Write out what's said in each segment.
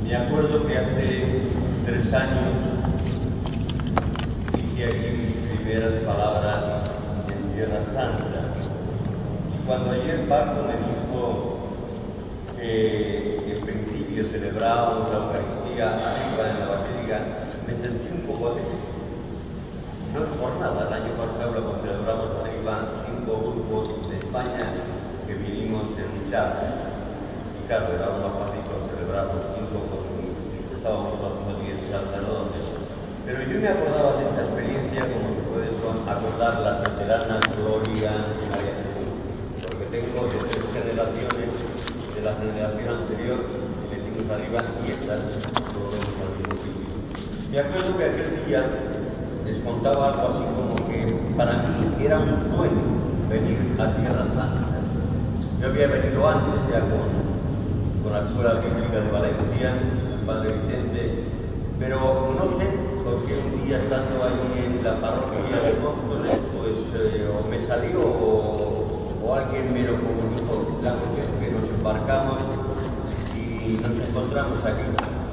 Me acuerdo que hace 3 años dije aquí mis primeras palabras en Tierra Santa. Y cuando ayer Paco me dijo que en principio celebrábamos la Eucaristía arriba en la Basílica, me sentí un poco triste. No es por nada, el año pasado cuando celebramos arriba 5 grupos de España que vinimos en un charter. Y claro, era más fácil celebrar los 5 con estábamos haciendo 10 sacerdotes. Pero yo me acordaba de esta experiencia como se puede acordar las veteranas Gloria y María Jesús, porque tengo de 3 generaciones de la generación anterior que hicimos arriba y estas todos al mismo sitio. Me acuerdo que aquel día les contaba algo así como que para mí era un sueño venir a Tierra Santa. Yo había venido antes ya con la Escuela Bíblica de Valencia, el Padre Vicente, pero no sé por qué un día estando allí en la parroquia de Móstoles, pues o me salió o alguien me lo comunicó. La cuestión que nos embarcamos y nos encontramos aquí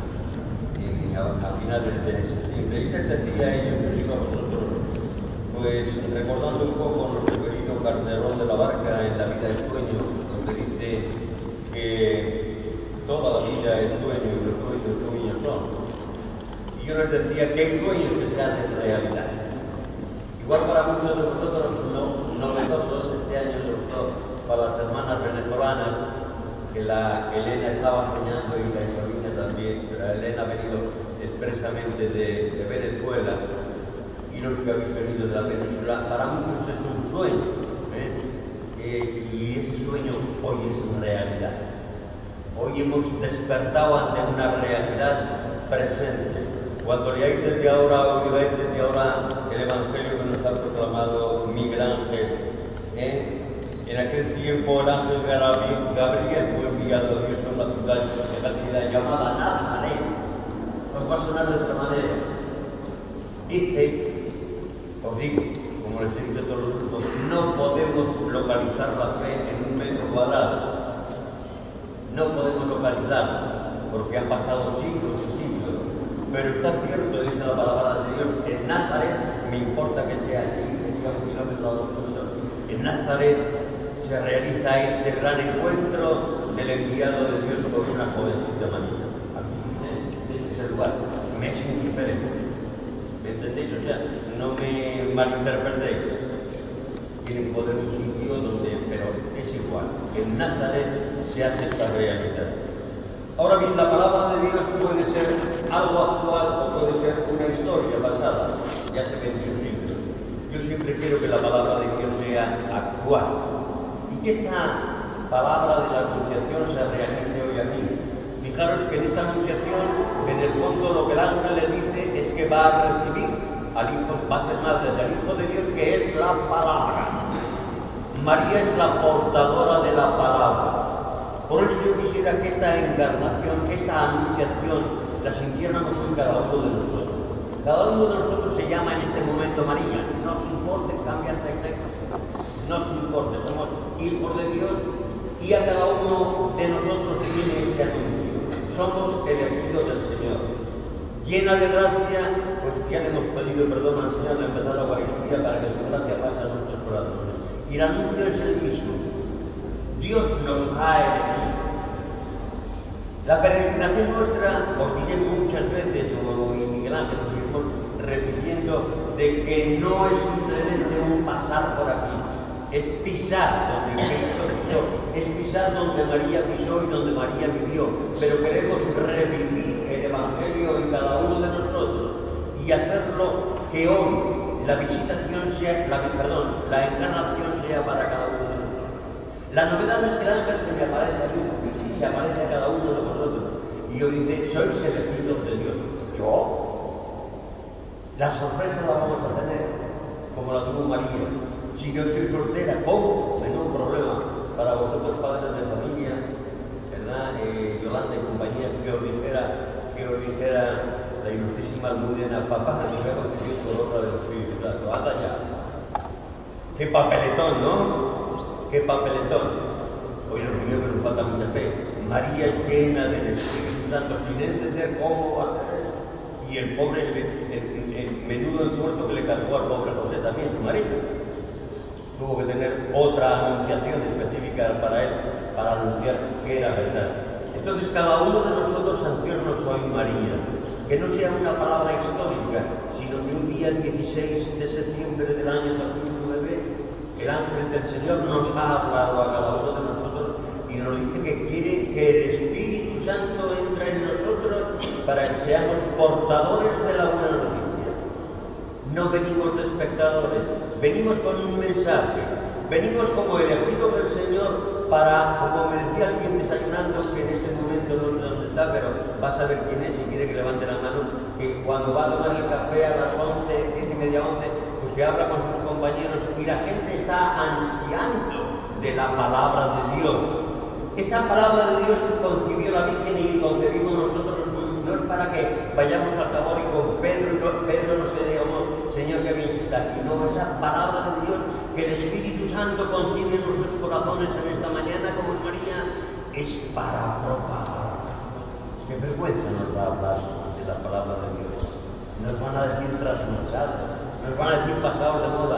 a finales de septiembre. Y les decía a ellos, les digo a vosotros, pues recordando un poco nuestro querido Calderón de la Barca en La vida es sueño, donde dice que toda la vida es sueño y los sueños son. Y yo les decía que hay sueños que se hacen realidad. Igual para muchos de vosotros novedosos este año, sobre todo para las hermanas venezolanas, que la Elena estaba soñando y la Isabina también, pero la Elena ha venido expresamente de Venezuela y los que habéis venido de la península, para muchos es un sueño, y ese sueño hoy es una realidad. Hoy hemos despertado ante una realidad presente. Cuando leáis desde ahora, oigáis desde ahora el Evangelio que nos ha proclamado Miguel Ángel, en aquel tiempo el ángel Gabriel fue enviado a Dios a una ciudad de Galilea llamada Nazaret. Os va a sonar de otra manera. Os digo, como les he dicho a todos los grupos, no podemos localizar la fe en 1 metro cuadrado. No podemos localizarla, porque han pasado siglos y siglos. Pero está cierto, dice la palabra de Dios, en Nazaret, me importa que sea aquí, que sea 1 kilómetro a 2 kilómetros, en Nazaret se realiza este gran encuentro del enviado de Dios con una jovencita María. Aquí en ese lugar, me es indiferente. ¿Me entendéis? O sea, no me malinterpretéis. Tienen poder un sitio donde, pero es igual. En Nazaret se hace esta realidad. Ahora bien, la palabra de Dios puede ser algo actual o puede ser una historia pasada, de hace 21 siglos. Yo siempre quiero que la palabra de Dios sea actual y que esta palabra de la Anunciación se realice hoy aquí. Fijaros que en esta Anunciación, en el fondo, lo que el ángel le dice es que va a recibir al Hijo, va a ser madre del Hijo de Dios, que es la palabra. María es la portadora de la palabra. Por eso yo quisiera que esta encarnación, esta anunciación, la sintiéramos en cada uno de nosotros. Cada uno de nosotros se llama en este momento María. No os importe cambiar de sexo. No os importe, somos hijos de Dios y a cada uno de nosotros viene este anuncio. Somos elegidos del Señor. Llena de gracia, pues ya le hemos pedido perdón al Señor al empezar la Eucaristía para que su gracia pase a nuestros corazones. Y el anuncio es el mismo. Dios nos ha elegido. La peregrinación nuestra, os diré muchas veces, y Miguel Ángel nos seguimos repitiendo, de que no es simplemente un pasar por aquí, es pisar donde Cristo pisó, es pisar donde María pisó y donde María vivió, pero queremos revivir el Evangelio en cada uno de nosotros y hacerlo que hoy la visitación sea, la encarnación sea para cada uno de nosotros. La novedad es que el ángel se me aparece a mí y se aparece a cada uno de vosotros y os dice, sois elegidos de Dios. ¿Yo? La sorpresa la vamos a tener, como la tuvo María. Si yo soy soltera, ¿cómo? Ningún problema. Para vosotros, padres de familia, ¿verdad? Yolanda y compañía, que os dijera la ilustrísima Almudena, papá, me voy a conseguir por obra del Espíritu Santo. Anda ya. ¡Qué papeletón!, ¿no? ¡Qué papeletón! Hoy lo primero que nos falta mucha fe. María llena del Espíritu Santo sin entender cómo va a ser. Y el pobre, el menudo entuerto que le cargó al pobre José también, su marido. Tuvo que tener otra anunciación específica para él, para anunciar que era verdad. Entonces cada uno de nosotros, ancianos hoy María, que no sea una palabra histórica, sino que un día 16 de septiembre del año 2009, el ángel del Señor nos ha hablado a cada uno de nosotros y nos dice que quiere que el Espíritu Santo entre en nosotros para que seamos portadores de la buena noticia. No venimos de espectadores, venimos con un mensaje, venimos como elegidos del Señor para, como me decía alguien desayunando, que en este momento no sé dónde está, pero va a saber quién es si quiere que levante la mano, que cuando va a tomar el café a las 11, 10:30, 11, pues que habla con sus compañeros y la gente está ansiando de la palabra de Dios. Esa palabra de Dios que concibió la Virgen y que concebimos nosotros, no es para que vayamos al Tabor y con Pedro nos digamos, Señor, que bien está aquí. No, esa palabra de Dios que el Espíritu Santo concibe en nuestros corazones en esta mañana, como en María, es para propagar. Qué vergüenza nos va a hablar de la palabra de Dios. Nos van a decir trasnochados, nos van a decir pasados de moda.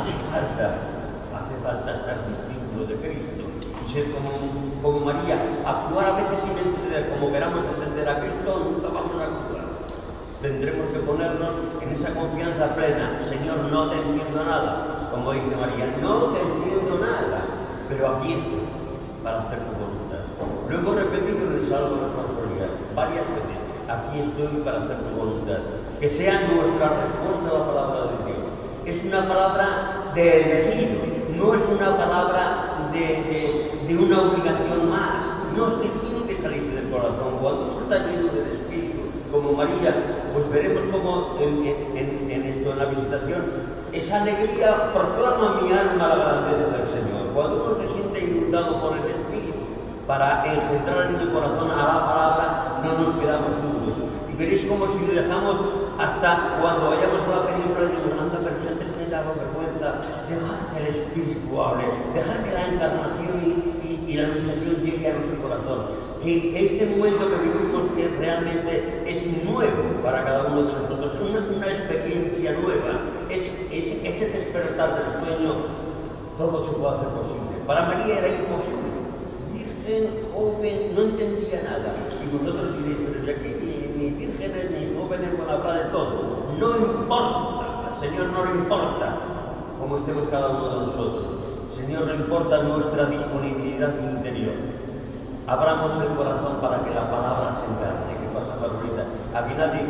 Hace falta ser discípulo de Cristo y ser como María, actuar a veces sin entender, como queramos entender a Cristo, nunca vamos a actuar. Tendremos que ponernos en esa confianza plena. Señor, no te entiendo nada, como dice María, no te entiendo nada, pero aquí estoy para hacer tu voluntad. Lo hemos repetido en el Salmo responsorial varias veces. Aquí estoy para hacer tu voluntad. Que sea nuestra respuesta a la palabra de Dios. Es una palabra de elegidos, no es una palabra de una obligación más. No, es que tiene que salir del corazón. Cuando uno está lleno del Espíritu, como María, pues veremos como en esto, en la visitación, esa alegría proclama mi alma la grandeza del Señor. Cuando uno se siente inundado por el Espíritu para engendrar en el corazón a la palabra, no nos quedamos duros. Y veréis como si le dejamos hasta cuando vayamos a la península y decimos, anda, pero si antes me daba vergüenza, dejar que el Espíritu hable, dejar que la encarnación y la anunciación llegue a nuestro corazón. Que este momento que vivimos que realmente es nuevo para cada uno de nosotros, es una experiencia nueva, es ese despertar del sueño, todo se puede hacer posible. Para María era imposible. Virgen, joven, no entendía nada. Y vosotros diréis, pero si aquí ni vírgenes ni jóvenes van a hablar de todo. No importa, al Señor no le importa cómo estemos cada uno de nosotros. Al Señor le importa nuestra disponibilidad interior. Abramos el corazón para que la palabra se encarne. ¿Qué pasa, Carolita? Aquí nadie,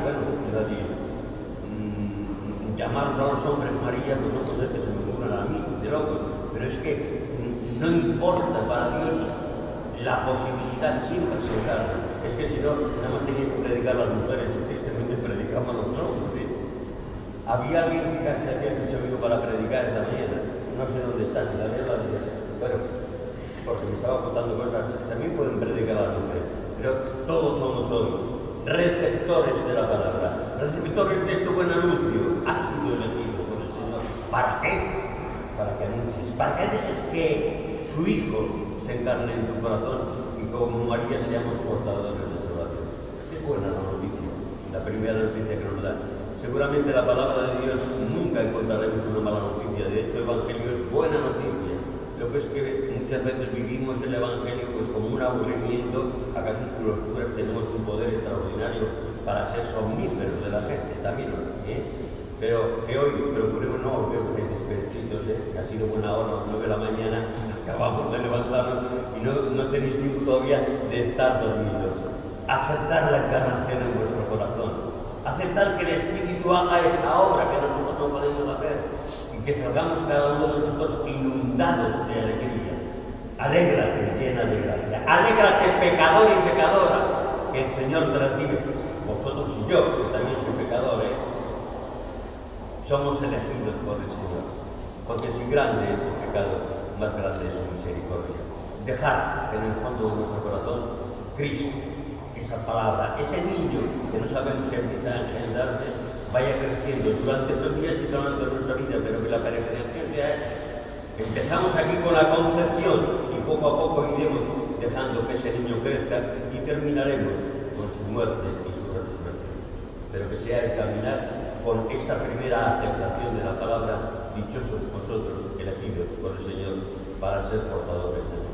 llamaros a los hombres María, nosotros es que se me ocurren a mí, de locos. Pero es que no importa para Dios la posibilidad siempre se encarna. Es que si no, nada más tenían que predicar las mujeres, y tristemente predicamos los hombres. Había alguien que casi había hecho amigo para predicar esta mañana. No sé dónde está, si la había la vida. Bueno, porque me estaba contando cosas, también pueden predicar las mujeres. Pero todos somos hoy receptores de la palabra, receptores de este buen anuncio. Has sido elegido por el Señor. ¿Para qué? Para que anuncies, para que dejes que su Hijo se encarne en tu corazón y como María seamos portadores de salvación. Qué buena la noticia, la primera noticia que nos da. Seguramente la palabra de Dios nunca encontraremos una mala noticia. De hecho, el Evangelio es buena noticia. Lo que es que muchas veces vivimos el Evangelio pues como un aburrimiento, a casuísculos puros tenemos un poder extraordinario para ser somníferos de la gente, también, pero que hoy procuremos no volver despertitos, que ha sido buena hora, 9 de la mañana, acabamos de levantarnos y no tenéis tiempo todavía de estar dormidos. Aceptar la encarnación en vuestro corazón, aceptar que el Espíritu haga esa obra que nosotros no podemos hacer y que salgamos cada uno de nosotros inundados de alegría. Alégrate, llena de gracia. Alégrate, pecador y pecadora, que el Señor te recibe. Vosotros y yo, que también soy pecador, somos elegidos por el Señor. Porque si grande es el pecado, más grande es su misericordia. Dejar en el fondo de nuestro corazón Cristo, esa palabra, ese niño que no sabemos si empieza a engendrarse, vaya creciendo durante estos días y durante nuestra vida, pero que la peregrinación sea esa. Empezamos aquí con la concepción y poco a poco iremos dejando que ese niño crezca y terminaremos con su muerte y su resurrección. Pero que sea el caminar con esta primera aceptación de la palabra: dichosos vosotros elegidos por el Señor para ser portadores de